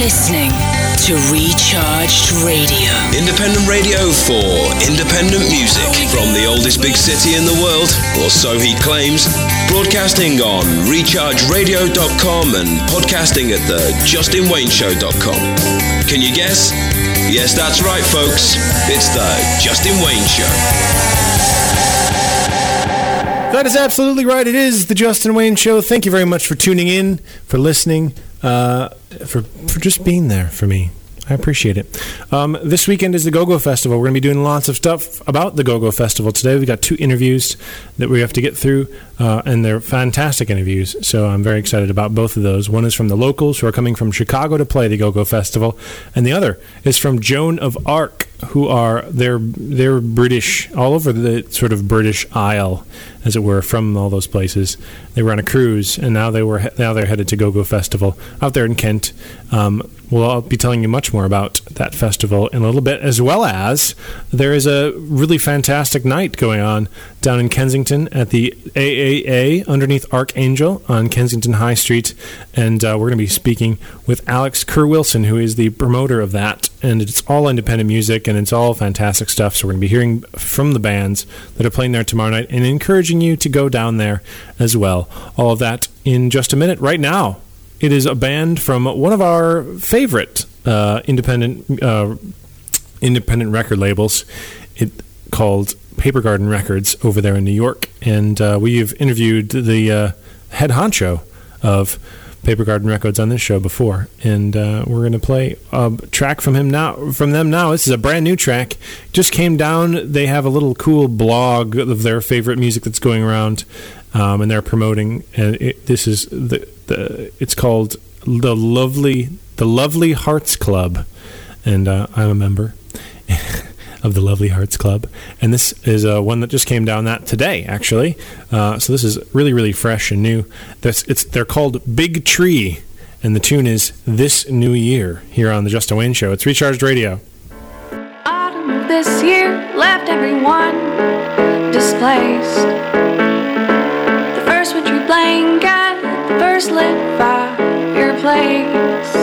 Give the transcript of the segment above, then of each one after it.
listening to Recharged Radio. Independent radio for independent music from the oldest big city in the world, or so he claims. Broadcasting on rechargeradio.com and podcasting at thejustinwayneshow.com. Can you guess? Yes, that's right, folks. It's the Justin Wayne Show. That is absolutely right. It is the Justin Wayne Show. Thank you very much for tuning in, for listening, for just being there for me. I appreciate it. This weekend is the Go-Go Festival. We're going to be doing lots of stuff about the Go-Go Festival today. We've got 2 interviews that we have to get through, and they're fantastic interviews, so I'm very excited about both of those. One is from the locals who are coming from Chicago to play the Go-Go Festival, and the other is from Joan of Arc, who are they're British, all over the sort of British Isle, as it were, from all those places. They were on a cruise, and now they're headed to Go-Go Festival out there in Kent. I'll be telling you much more about that festival in a little bit, as well as there is a really fantastic night going on down in Kensington at the AAA underneath Archangel on Kensington High Street, and we're going to be speaking with Alex Kerr-Wilson, who is the promoter of that, and it's all independent music, and it's all fantastic stuff, so we're going to be hearing from the bands that are playing there tomorrow night and encouraging you to go down there as well. All of that in just a minute. Right now, it is a band from one of our favorite independent record labels, called Paper Garden Records over there in New York. And we've interviewed the head honcho of Paper Garden Records on this show before. And we're going to play a track from them now. This is a brand new track. Just came down. They have a little cool blog of their favorite music that's going around, and they're promoting. And this is it's called the Lovely Hearts Club, and I'm a member of the Lovely Hearts Club, and this is one that just came down that today, actually. So this is really, really fresh and new. They're called Big Tree, and the tune is This New Year here on the Justin Wayne Show. It's Recharged Radio. Autumn of this year left everyone displaced. The first wintry blanket, the first lit fireplace.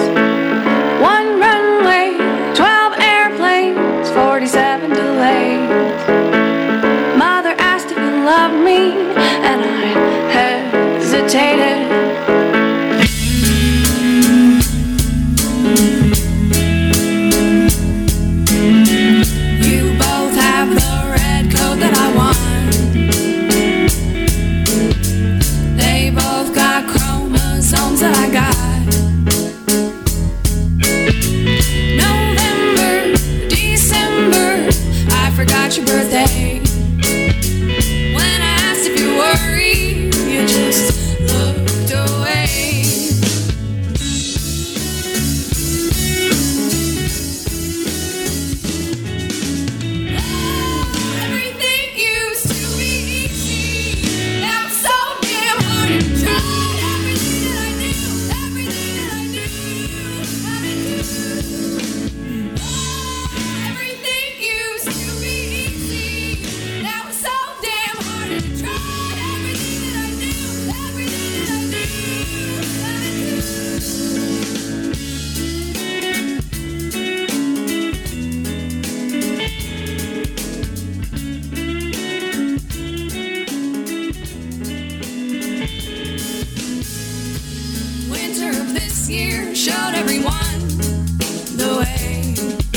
1 runway, 12 airplanes, 47 delays. Mother asked if you loved me, and I hesitated. You both have the red coat that I want. They both got chromosomes that I got. November, December, I forgot your birthday. When I asked if you worried, you just looked away. Everything used to be easy. Now it's so damn hard to try. Everything that I knew, everything used to be easy. Now it's so damn hard to try. Everything that I knew, everything that I Winter of this year showed everyone the way.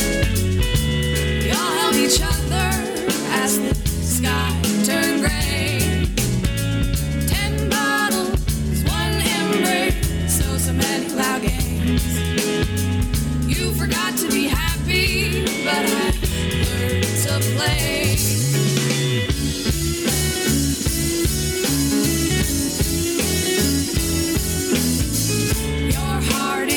Y'all held each other as the sky turned gray. 10 bottles, 1 embrace, so many loud games. You forgot to be happy, but I learned to play. Your heart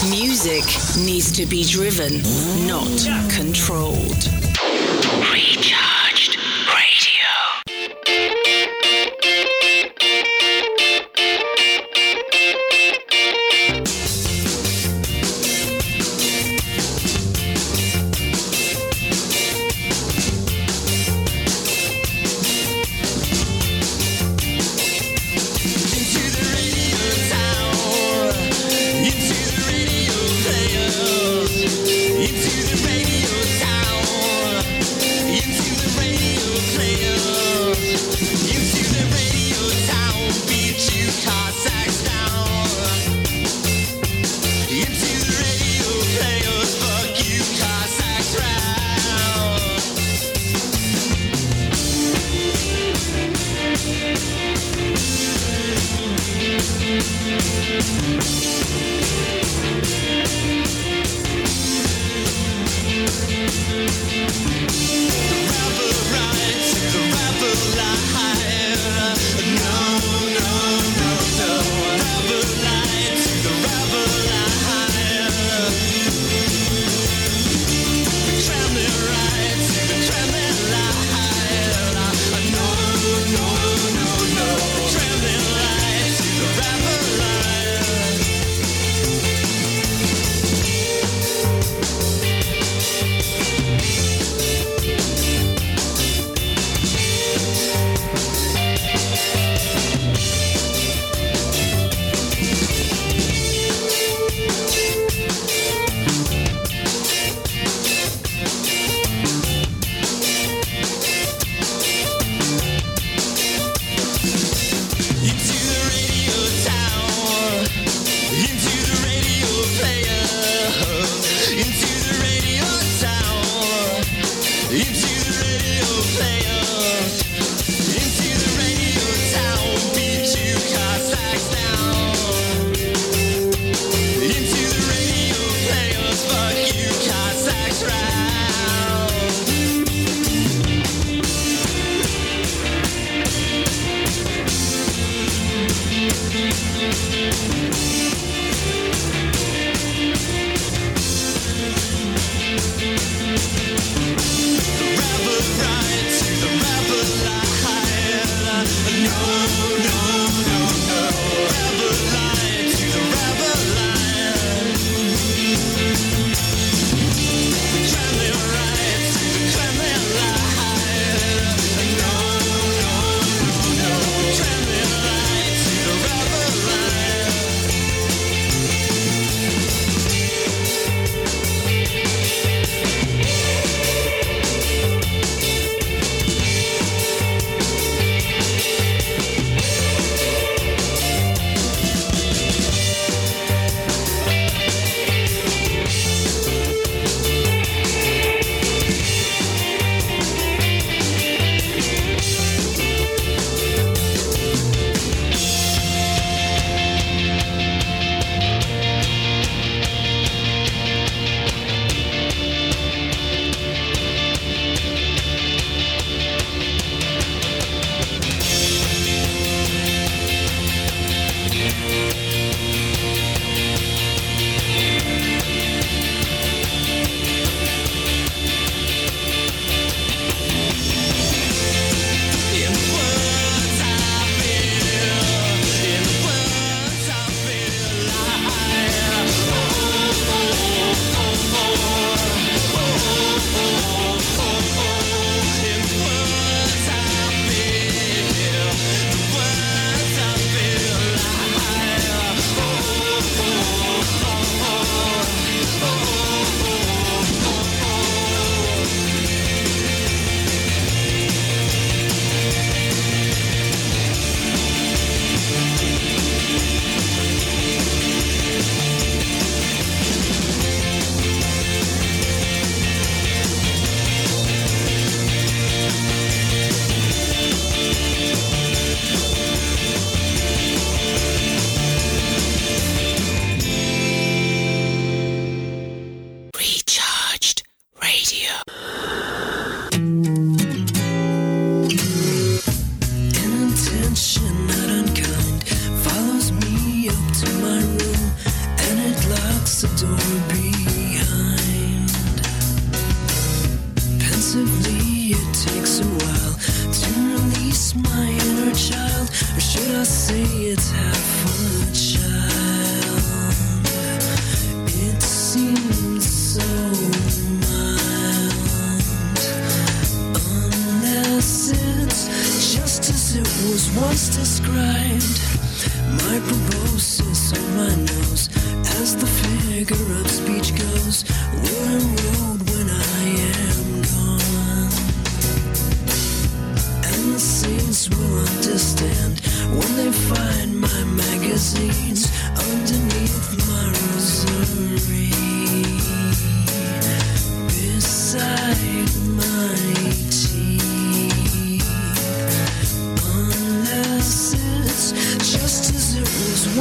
Music needs to be driven, not controlled. Recharged Radio.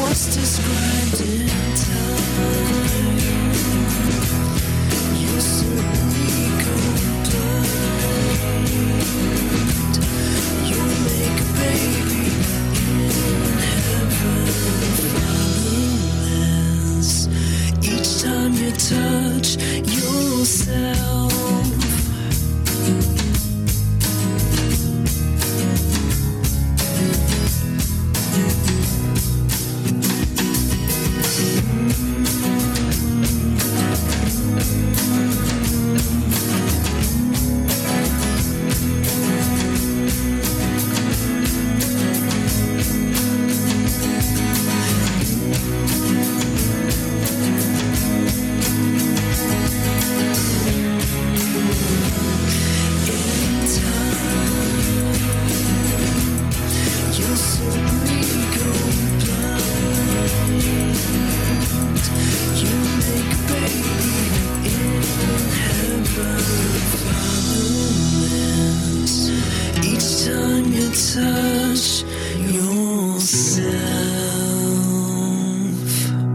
fastest grinding time. You'll certainly go blind. You'll make a baby in heaven. Fatherless. Each time you touch yourself. Touch yourself.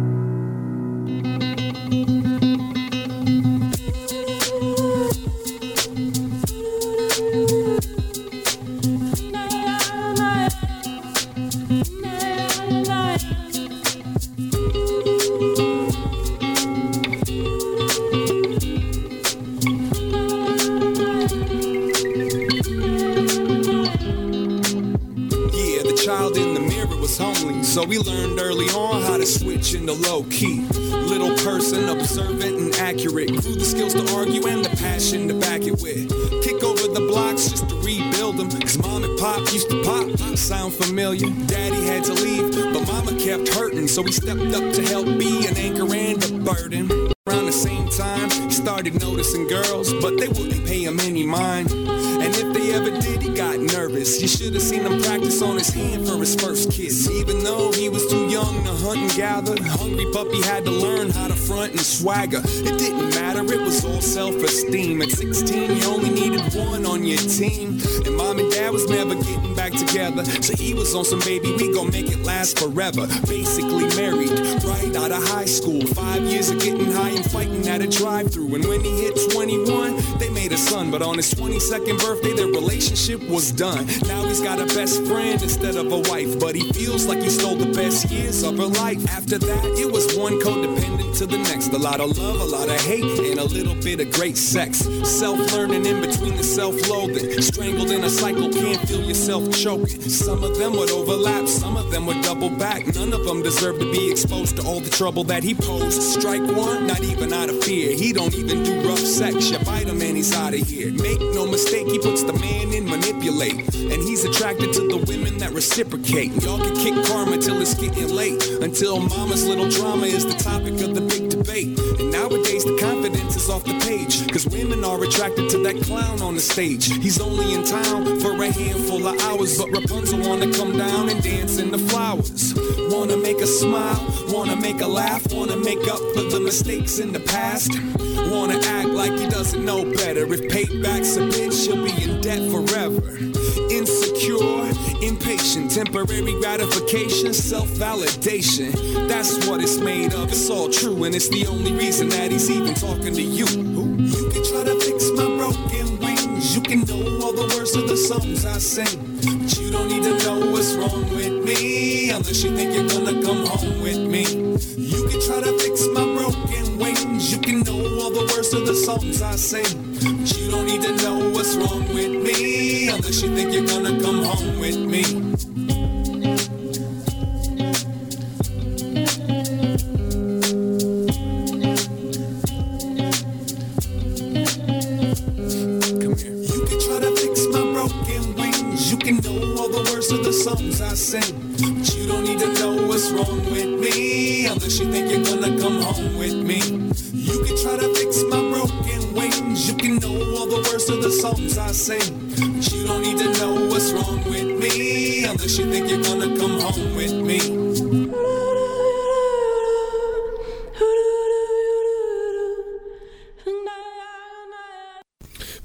So we learned early on how to switch into low key. Little person, observant and accurate. Grew the skills to argue and the passion to back it with. Kick over the blocks just to rebuild them. Cause mom and pop used to pop. Sound familiar? Daddy had to leave, but mama kept hurting. So he stepped up to help be an anchor and a burden. Around the same time, he started noticing girls, but they wouldn't pay him any mind. And if they ever did, he got nervous. You should have seen him practice on his hand for his first kiss. Even though he was too young to hunt and gather, hungry puppy had to learn how to front and swagger. It didn't matter, it was all self-esteem. At 16, you only needed one on your team. And mom and dad was never getting back together. So he was on some baby, we gon' make it last forever. Basically married, right out of high school. 5 years of getting high and fighting at a drive-thru. And when he hit 21, they made a son. But on his 22nd birthday, their relationship was done. Now he's got a best friend instead of a wife. But he feels like he stole the best years of her life. After that, it was one codependent to the next. A lot of love, a lot of hate, and a little bit of great sex. Self-learning in between the self-loathing. Strangled in a cycle, can't feel yourself choking. Some of them would overlap, some of them would double back. None of them deserve to be exposed to all the trouble that he posed. Strike one, not even out of fear. He don't even do rough sex. You bite him and he's out of here. Make no mistake, he puts the man in manipulate. And he's attracted to the women that reciprocate. Y'all can kick karma till it's getting late. Until mama's little drama is the topic of the big debate. And nowadays the confidence is off the page. Cause women are attracted to that clown on the stage. He's only in town for a handful of hours. But Rapunzel wanna come down and dance in the flowers. Wanna make a smile, wanna make a laugh. Wanna make up for the mistakes in the past. Wanna act like he doesn't know better. If payback's a bitch, she'll be in debt forever. Insecure, impatient, temporary gratification, self-validation. That's what it's made of, it's all true. And it's the only reason that he's even talking to you. You can try to fix my broken wings. You can know all the words of the songs I sing. But you don't need to know what's wrong with me. Unless you think you're gonna come home with me. You can try to fix my broken wings. You can know all the words of the songs I sing. But you don't need to know what's wrong with me. Unless you think you're gonna come home with me. Songs I sing, but you don't need to know what's wrong with me. Unless you think you're gonna come home with me. You can try to fix my broken wings. You can know all the words of the songs I sing, but you don't need to know what's wrong with me. Unless you think you're gonna come home with me.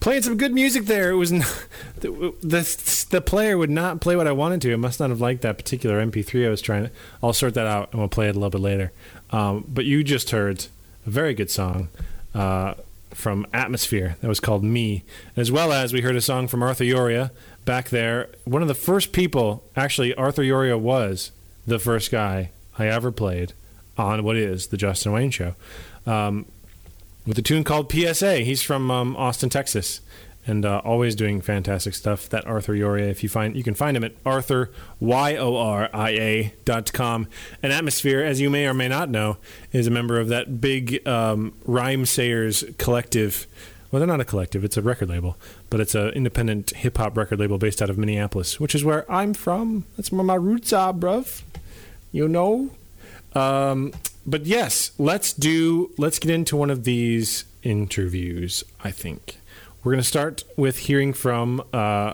Playing some good music there. It was the player would not play what I wanted to. It must not have liked that particular MP3 I was trying to. I'll sort that out and we'll play it a little bit later. But you just heard a very good song from Atmosphere that was called Me, as well as we heard a song from Arthur Yoria back there. One of the first people, actually, Arthur Yoria was the first guy I ever played on what is the Justin Wayne Show, with a tune called PSA. He's from Austin, Texas, and always doing fantastic stuff. That Arthur Yoria, you can find him at ArthurYoria.com. And Atmosphere, as you may or may not know, is a member of that big Rhyme Sayers collective. Well, they're not a collective, it's a record label, but it's an independent hip-hop record label based out of Minneapolis, which is where I'm from. That's where my roots are, bruv. You know? But yes, let's get into one of these interviews, I think. We're going to start with hearing from Joan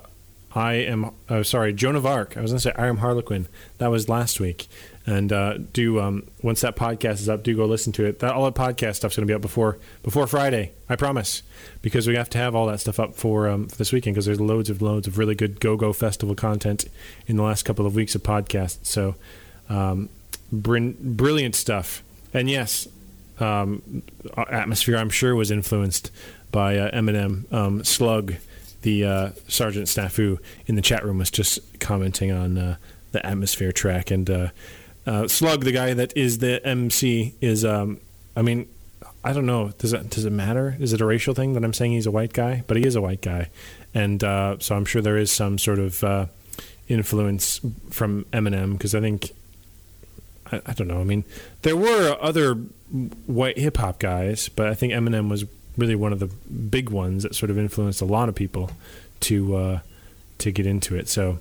of Arc. I was going to say I Am Harlequin. That was last week. And once that podcast is up, do go listen to it. All that podcast stuff's going to be up before Friday, I promise, because we have to have all that stuff up for this weekend, because there's loads of really good Go-Go Festival content in the last couple of weeks of podcasts. So brilliant stuff. And yes, Atmosphere, I'm sure, was influenced by Eminem. Slug, the Sergeant Snafu in the chat room, was just commenting on the Atmosphere track. And Slug, the guy that is the MC, is, I don't know, does it matter? Is it a racial thing that I'm saying he's a white guy? But he is a white guy. And so I'm sure there is some sort of influence from Eminem, because I think, I don't know. I mean, there were other white hip-hop guys, but I think Eminem was really one of the big ones that sort of influenced a lot of people to get into it. So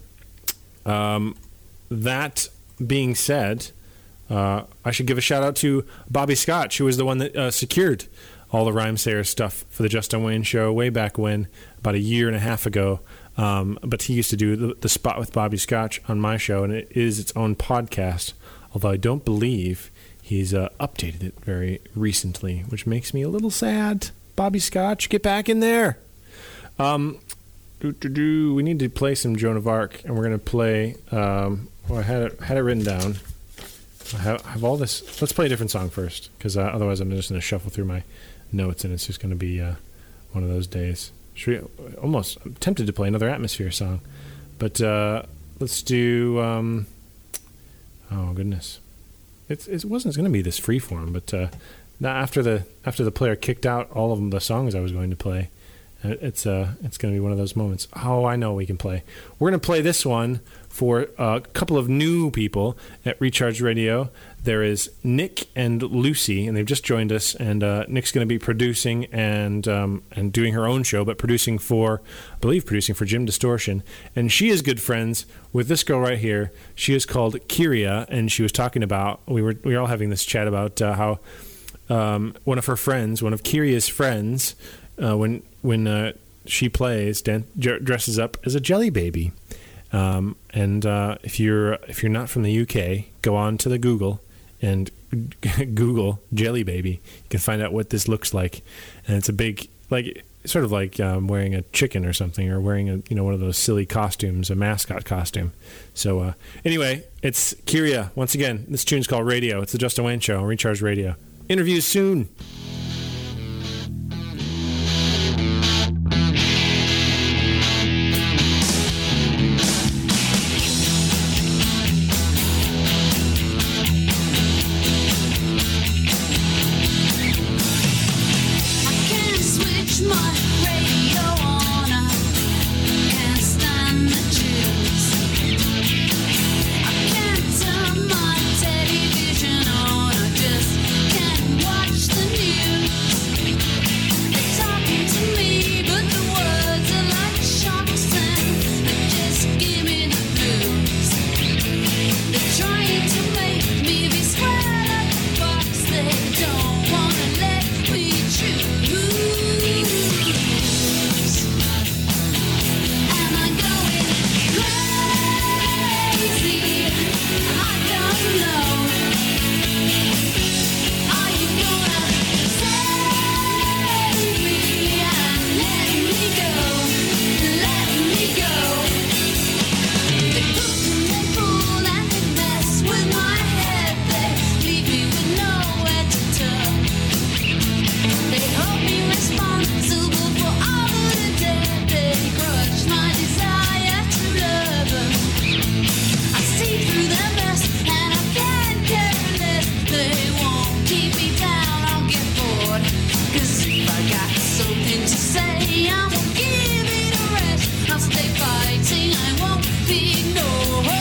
that being said, I should give a shout-out to Bobby Scotch, who was the one that secured all the Rhyme Sayers stuff for the Justin Wayne Show way back when, about a year and a half ago. But he used to do the Spot with Bobby Scotch on my show, and it is its own podcast, although I don't believe he's updated it very recently, which makes me a little sad. Bobby Scotch, get back in there. We need to play some Joan of Arc, and we're going to play... I had it written down. I have all this... Let's play a different song first, because otherwise I'm just going to shuffle through my notes, and it's just going to be one of those days. I'm tempted to play another Atmosphere song, but let's do... oh, goodness. It wasn't going to be this freeform, but after the player kicked out all of the songs I was going to play, it's going to be one of those moments. Oh, I know we can play. We're going to play this one for a couple of new people at Recharge Radio. There is Nick and Lucy, and they've just joined us. And Nick's going to be producing and doing her own show, but producing for Jim Distortion. And she is good friends with this girl right here. She is called Kyria, and she was talking about, we were all having this chat about how one of Kyria's friends, when she plays, dresses up as a jelly baby. And if you're not from the UK, go on to the Google and Google jelly baby. You can find out what this looks like. And it's a big, sort of like wearing a chicken or something, or wearing one of those silly costumes, a mascot costume. So anyway, it's Kyria. Once again, this tune's called Radio. It's the Justin Wayne Show on Recharge Radio. Interviews soon. Television on, I just can't watch the news. keep me down, I'll get bored. 'Cause if I got something to say, I won't give it a rest. I'll stay fighting, I won't be ignored.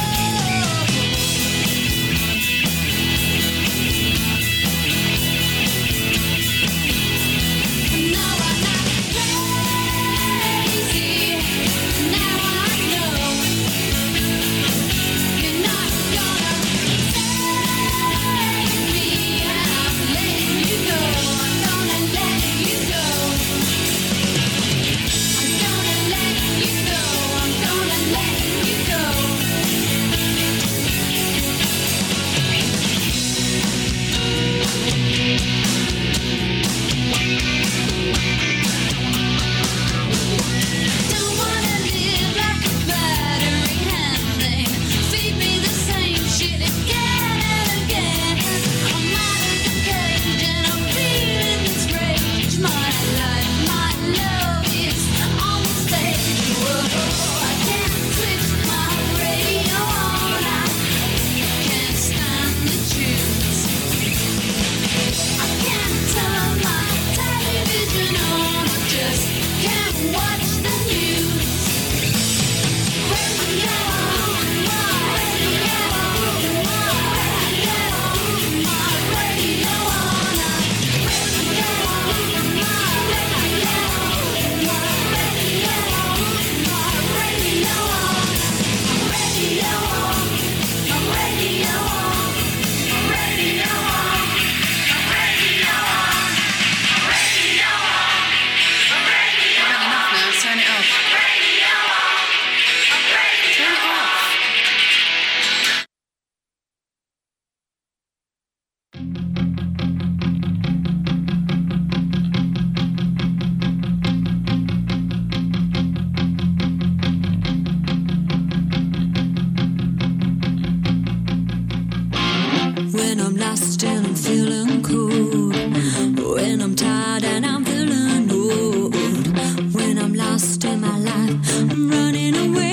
When I'm lost and I'm feeling cold. When I'm tired and I'm feeling old. When I'm lost in my life, I'm running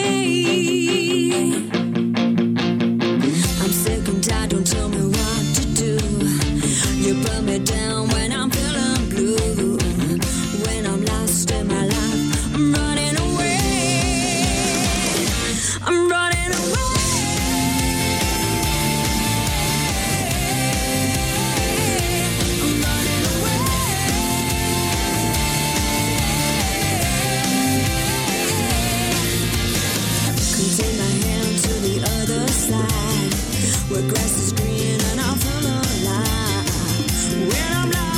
away. I'm sick and tired, don't tell me what to do. You put me down when I'm feeling blue. When I'm lost in my life, I'm running away. I'm running away. Where grass is green and I feel alive. When I'm lost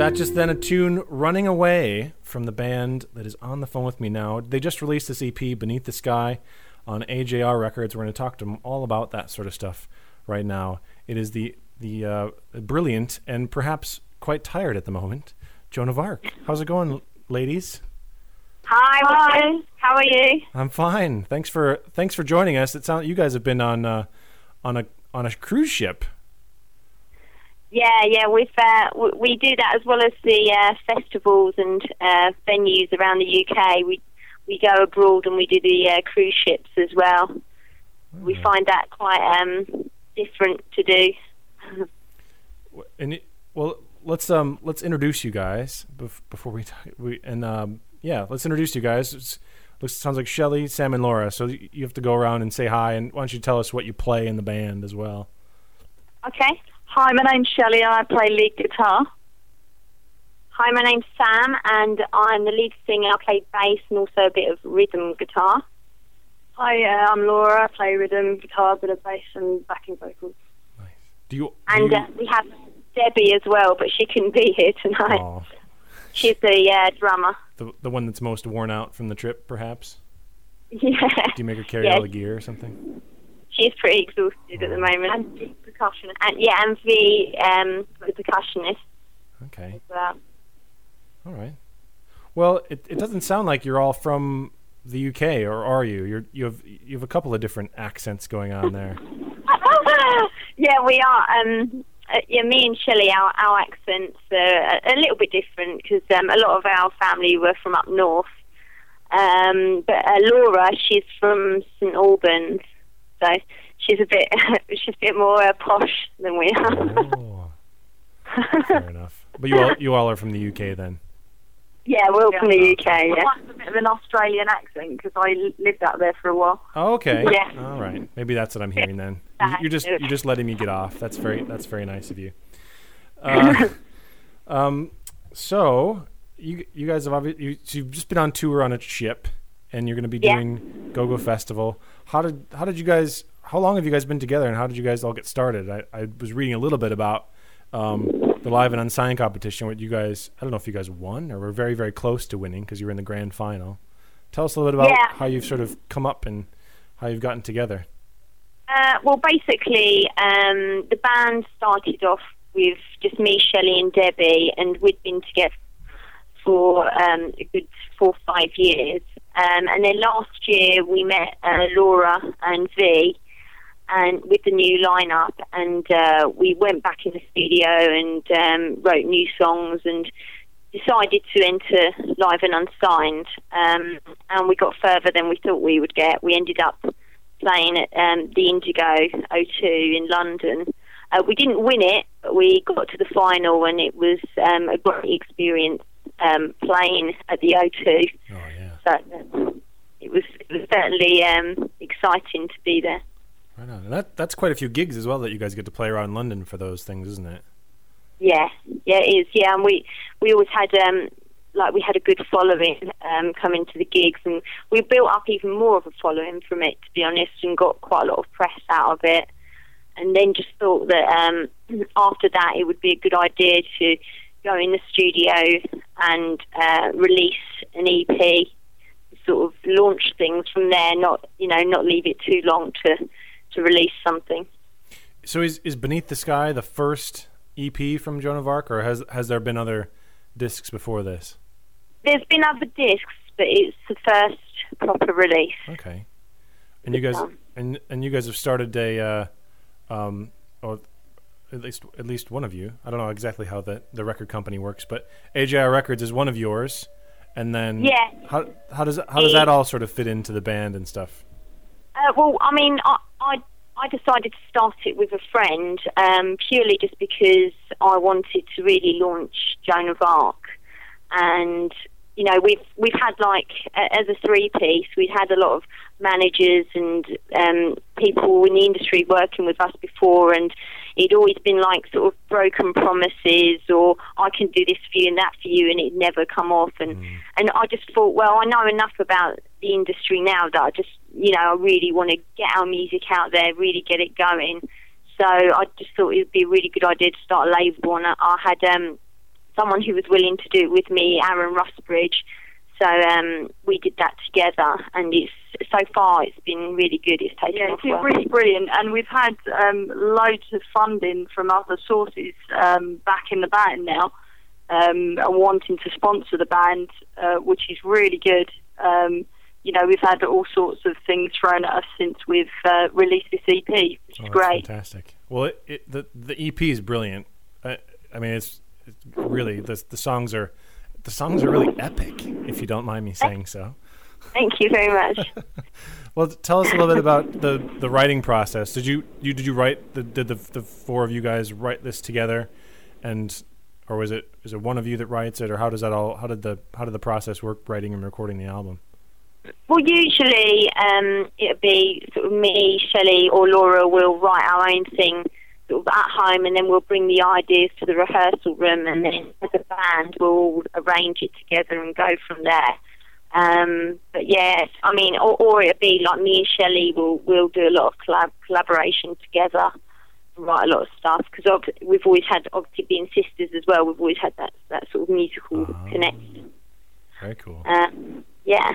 That just then a tune Running Away from the band that is on the phone with me now. They just released this EP, Beneath the Sky, on AJR Records. We're going to talk to them all about that sort of stuff right now. It is the brilliant and perhaps quite tired at the moment, Joan of Arc. How's it going, ladies? Hi. How are you? I'm fine. Thanks for joining us. It sounds you guys have been on a cruise ship. Yeah. We do that as well as the festivals and venues around the UK. We go abroad and we do the cruise ships as well. We find that quite different to do. Let's introduce you guys before we talk. Let's introduce you guys. Sounds like Shelley, Sam, and Laura. So you have to go around and say hi, and why don't you tell us what you play in the band as well? Okay. Hi, my name's Shelley and I play lead guitar. Hi, my name's Sam and I'm the lead singer. I play bass and also a bit of rhythm guitar. Hi, I'm Laura. I play rhythm guitar, a bit of bass and backing vocals. Nice. We have Debbie as well, but she couldn't be here tonight. Aww. She's the drummer. The one that's most worn out from the trip, perhaps? Yeah. Do you make her carry all the gear or something? She's pretty exhausted at the moment. And the percussionist. And the percussionist. Okay. As well. All right. Well, it doesn't sound like you're all from the UK, or are you? You have a couple of different accents going on there. Yeah, we are. Me and Shelley, our accents are a little bit different because a lot of our family were from up north. But Laura, she's from St Albans, so she's a bit more posh than we are. Oh. Fair enough. But you all are from the UK then. Yeah, we're all from the UK. Yeah. I have a bit of an Australian accent because I lived out there for a while. Oh, okay. Yeah. All right. Maybe that's what I'm hearing then. You're just letting me get off. That's very nice of you. So you guys have you've just been on tour on a ship, and you're going to be doing Go-Go Festival. How long have you guys been together, and how did you guys all get started? I was reading a little bit about the live and unsigned competition. What you guys, I don't know if you guys won or were very, very close to winning because you were in the grand final. Tell us a little bit about how you've sort of come up and how you've gotten together. Well, basically, the band started off with just me, Shelley, and Debbie, and we'd been together for a good 4 or 5 years. And then last year we met Laura and V, and with the new lineup, and we went back in the studio and wrote new songs and decided to enter Live and Unsigned. And we got further than we thought we would get. We ended up playing at the Indigo O2 in London. We didn't win it, but we got to the final, and it was a great experience playing at the O2. Oh, yeah. So it was certainly exciting to be there. Right on. And that's quite a few gigs as well that you guys get to play around London for those things, isn't it? Yeah, it is. Yeah, and we always had we had a good following coming to the gigs, and we built up even more of a following from it, to be honest, and got quite a lot of press out of it. And then just thought that after that it would be a good idea to go in the studio and release an EP, sort of launch things from there, not leave it too long to release something. So is Beneath the Sky the first EP from Joan of Arc, or has there been other discs before this? There's been other discs, but it's the first proper release. Okay. And you guys and you guys have started a or at least one of you. I don't know exactly how the record company works, but AJR Records is one of yours. And then how does that all sort of fit into the band and stuff? Well, I mean, I decided to start it with a friend purely just because I wanted to really launch Joan of Arc, and we've had as a 3-piece, we'd had a lot of managers and people in the industry working with us before, and it'd always been sort of broken promises, or I can do this for you and that for you, and it'd never come off. And I just thought, well, I know enough about the industry now that I just, I really want to get our music out there, really get it going. So I just thought it would be a really good idea to start a label, and I had someone who was willing to do it with me, Aaron Rusbridge. So we did that together, and so far it's been really good. It's taken off it's been well. really brilliant, and we've had loads of funding from other sources back in the band now, and wanting to sponsor the band, which is really good. We've had all sorts of things thrown at us since we've released this EP, which is great. Fantastic. Well, the EP is brilliant. I mean, it's really the songs are really epic, if you don't mind me saying so. Thank you very much. Well, tell us a little bit about the writing process. Did you write did the four of you guys write this together, or is it one of you that writes it, or how did the process work, writing and recording the album? Well, usually it'll be sort of me, Shelley, or Laura will write our own thing sort of at home, and then we'll bring the ideas to the rehearsal room, and then as a band we'll all arrange it together and go from there. But yes, I mean, or it'll be like me and Shelley we'll do a lot of collaboration together and write a lot of stuff, because we've always had, obviously being sisters as well, we've always had that sort of musical connection. Very cool. Yeah.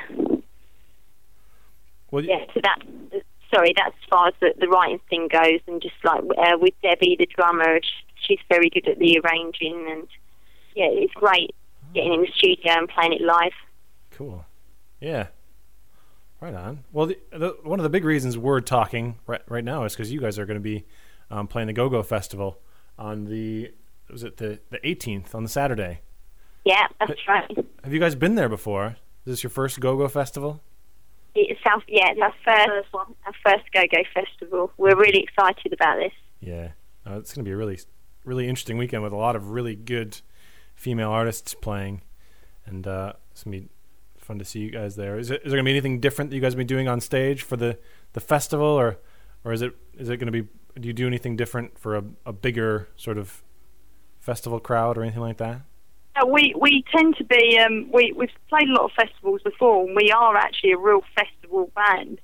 Well, yeah, so that's as far as the writing thing goes, and just like with Debbie, the drummer, she's very good at the arranging, and yeah, it's great getting in the studio and playing it live. Cool. Yeah. Right on. Well, one of the big reasons we're talking right now is because you guys are going to be playing the Go-Go Festival on the 18th, on the Saturday. Yeah, that's right. Have you guys been there before? Is this your first Go-Go Festival? It's our first one. Our first Go-Go Festival. We're really excited about this. Yeah. It's going to be a really, really interesting weekend with a lot of really good female artists playing, and it's going to be fun to see you guys there. Is there going to be anything different that you guys will be doing on stage for the festival, or is it going to be, do you do anything different for a bigger sort of festival crowd or anything like that? We tend to be, we've played a lot of festivals before, and we are actually a real festival band.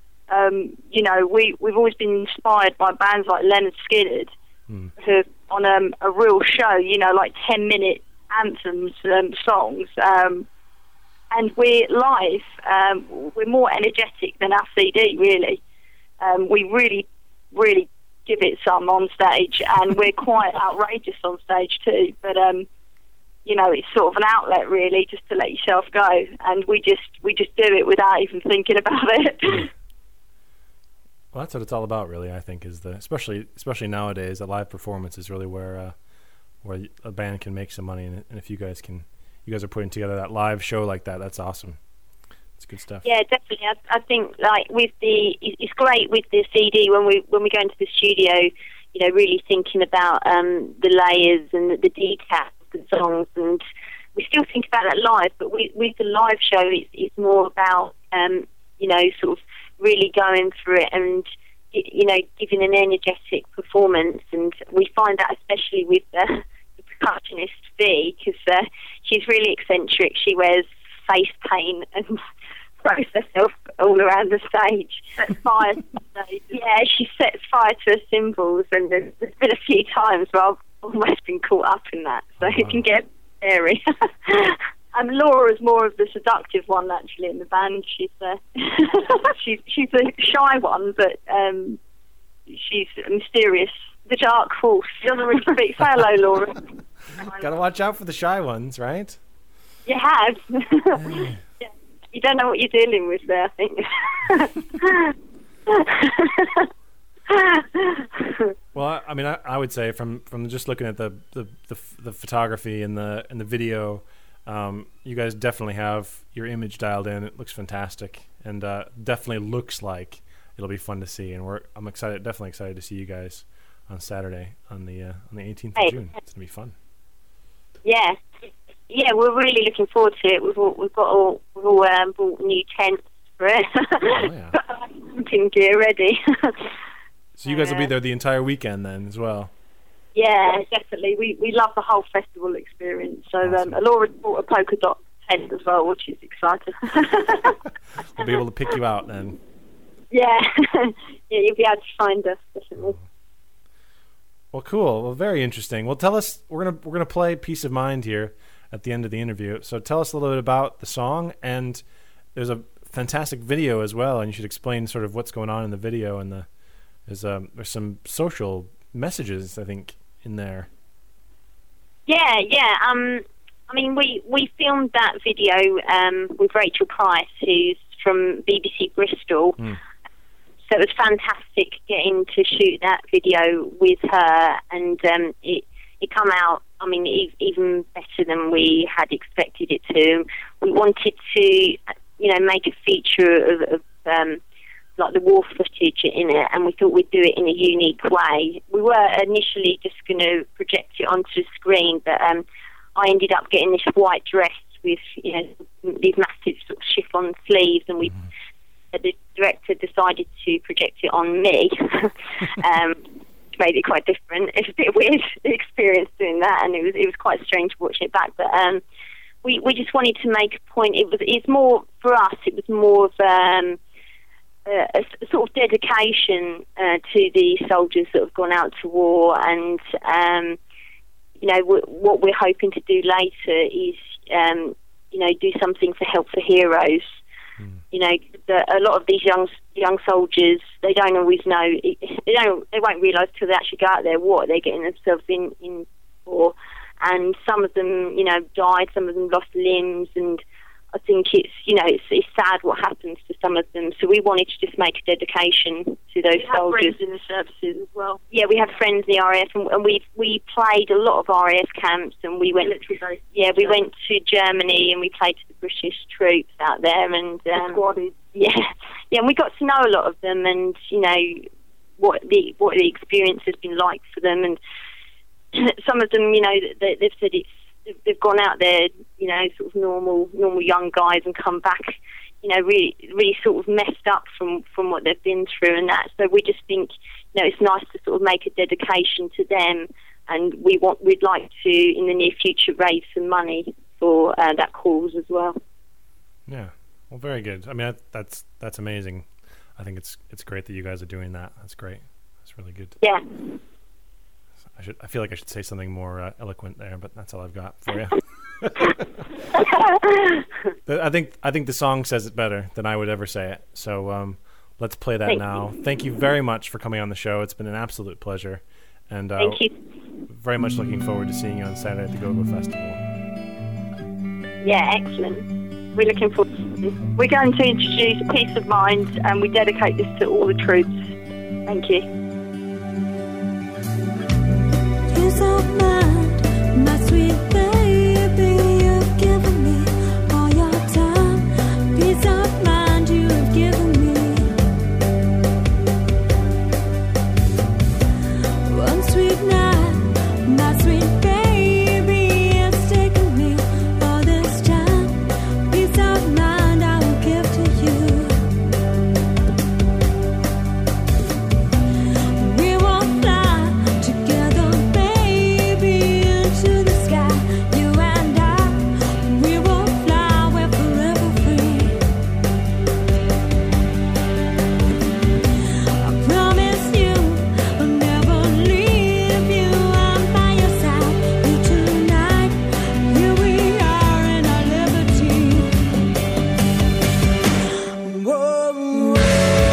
We've always been inspired by bands like Leonard Skinner, who on a real show, like 10-minute anthems songs. And we're live, we're more energetic than our CD, really. We really, really give it some on stage, and we're quite outrageous on stage too, but it's sort of an outlet, really, just to let yourself go, and we just do it without even thinking about it. Well, that's what it's all about, really. I think is especially nowadays, a live performance is really where a band can make some money, and if you guys are putting together that live show like that, that's awesome. It's good stuff. Yeah, definitely. I think like it's great with the CD when we go into the studio, really thinking about the layers and the details of the songs, and we still think about that live. But with the live show, it's more about sort of really going through it and giving an energetic performance. And we find that especially with the percussionist V, because she's really eccentric. She wears face paint and throws herself all around the stage. Sets fire to the stage. Yeah, she sets fire to her cymbals, and there's been a few times where I've almost been caught up in that, so it can get scary. And Laura's more of the seductive one, actually, in the band. She's she's a shy one, but she's mysterious. The dark force. She doesn't really speak. Say hello, Laura. Gotta watch out for the shy ones, right? You have. Yeah. You don't know what you're dealing with there, I think. Well, I mean, I would say from just looking at the photography and the video, you guys definitely have your image dialed in. It looks fantastic, and definitely looks like it'll be fun to see. And I'm definitely excited to see you guys on Saturday on the 18th of June. It's gonna be fun. Yeah, we're really looking forward to it. We've all bought new tents for it. Oh, yeah. Camping gear ready. So you guys will be there the entire weekend then as well? Yeah, definitely. We love the whole festival experience. So awesome. Laura bought a polka dot tent as well, which is exciting. We'll be able to pick you out then. Yeah. Yeah, you'll be able to find us, definitely. Well, cool. Well, very interesting. Well, tell us. We're gonna play "Peace of Mind" here at the end of the interview. So tell us a little bit about the song, and there's a fantastic video as well, and you should explain sort of what's going on in the video, and there's some social messages, I think, in there. Yeah. I mean, we filmed that video with Rachel Price, who's from BBC Bristol. So it was fantastic getting to shoot that video with her, and it come out, I mean, even better than we had expected it to. We wanted to, make a feature of like the war footage in it, and we thought we'd do it in a unique way. We were initially just going to project it onto the screen, but I ended up getting this white dress with, these massive sort of chiffon sleeves, and the director decided to project it on me. Which made it quite different. It's a bit weird experience doing that, and it was quite strange watching it back. But we just wanted to make a point. It's more for us. It was more of a sort of dedication to the soldiers that have gone out to war, and what we're hoping to do later is do something for Help for Heroes. A lot of these young soldiers, they don't always know. They won't realise till they actually go out there what they're getting themselves in for. And some of them, died. Some of them lost limbs, and I think it's sad what happens to some of them. So we wanted to just make a dedication to those soldiers. Friends in the services as well. Yeah, we have friends in the RAF, and we played a lot of RAF camps, and we went. We went to Germany, and we played to the British troops out there, and and we got to know a lot of them, and what the experience has been like for them, and some of them, they've said they've gone out there, sort of normal young guys, and come back, really sort of messed up from what they've been through and that. So we just think, it's nice to sort of make a dedication to them, and we'd like to in the near future raise some money for that cause as well. Yeah, well, very good. I mean, that's amazing. I think it's great that you guys are doing that. That's great. That's really good. Yeah. I feel like I should say something more eloquent there, but that's all I've got for you. I think the song says it better than I would ever say it. So let's play that now. Thank you very much for coming on the show. It's been an absolute pleasure, and thank you. Very much looking forward to seeing you on Saturday at the Go-Go Festival. Yeah, excellent. We're looking forward. We're going to introduce Peace of Mind, and we dedicate this to all the troops. Thank you. Peace of mind, my sweet baby, you've given me all your time. Peace of mind, you have given me. One sweet night, my sweet baby, it's taken me all this time. Peace of mind, I will give to you. We will fly together, baby, into the sky. You and I, we will fly, we're forever free. I promise you, I'll never leave you. I'm by your side here tonight. Here we are in our liberty. Whoa, whoa.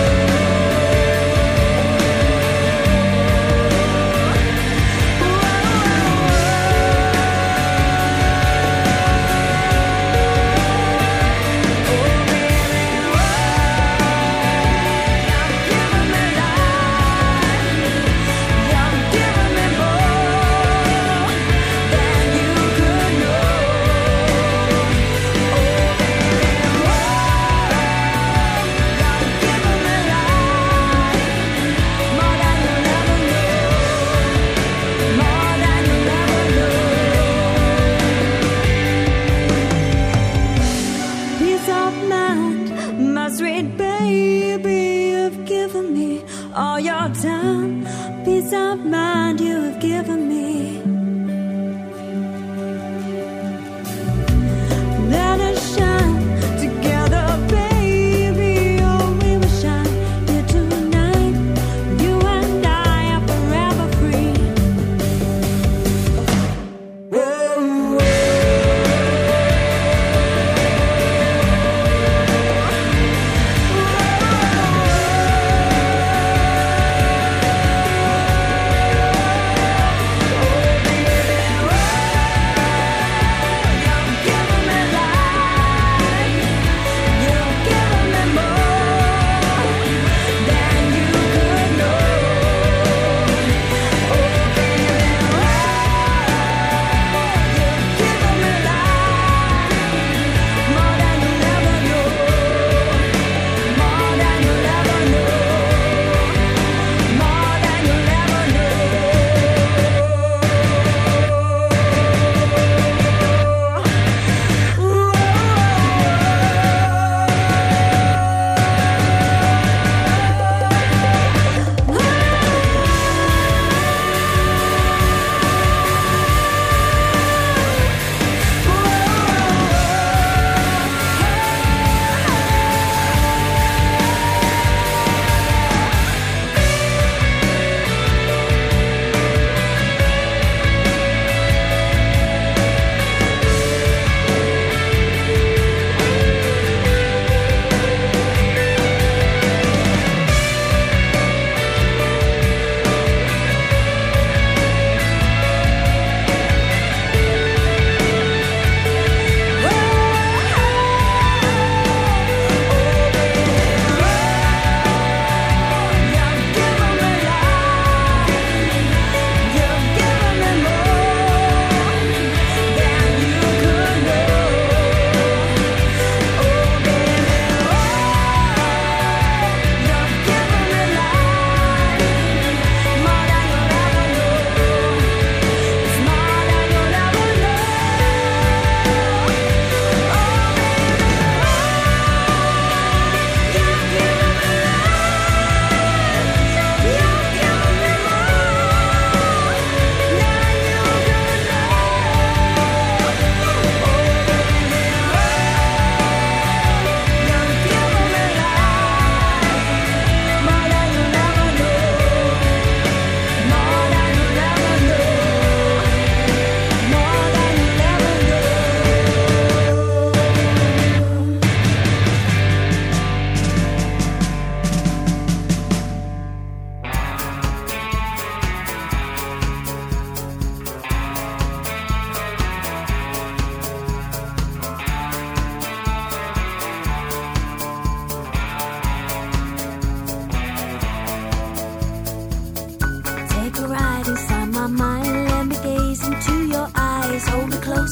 Peace of mind, my sweet baby, you've given me all your time. Peace of mind, you have given me. Let us shine together, baby. Oh, we will shine here tonight. You and I are forever free.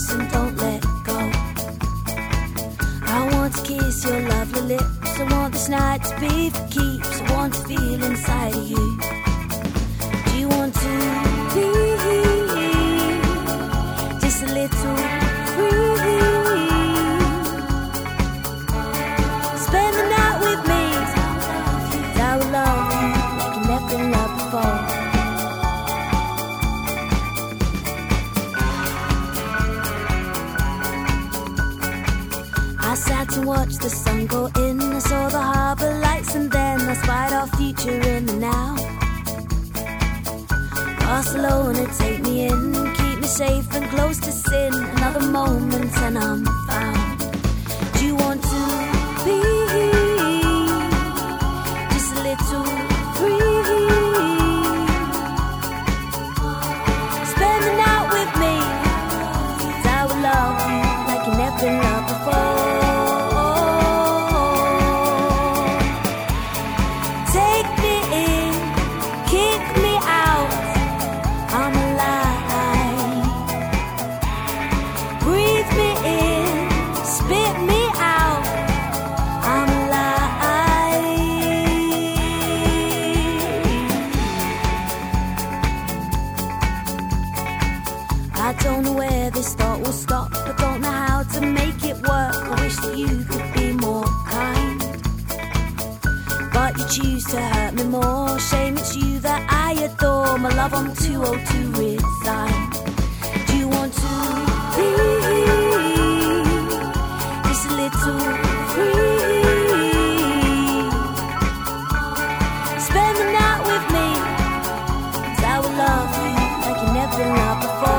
close and don't let go. I want to kiss your lovely lips. I want this night to be for keeps. I want to feel inside of you. Do you want to be just a little free? Spend the night with me. I will love you like you never been loved before. I sat to watch the sun go in. I saw the harbour lights and then I spied our future in the now. Barcelona, take me in, keep me safe and close to sin. Another moment and I'm found. Do you want to be just a little free? Spend the night with me. I will love you like you never been loved before. Stop, but don't know how to make it work. I wish that you could be more kind, but you choose to hurt me more. Shame it's you that I adore. My love, I'm 202 resigned. Do you want to be just a little free? Spend the night with me, 'cause I will love you like you never been loved before.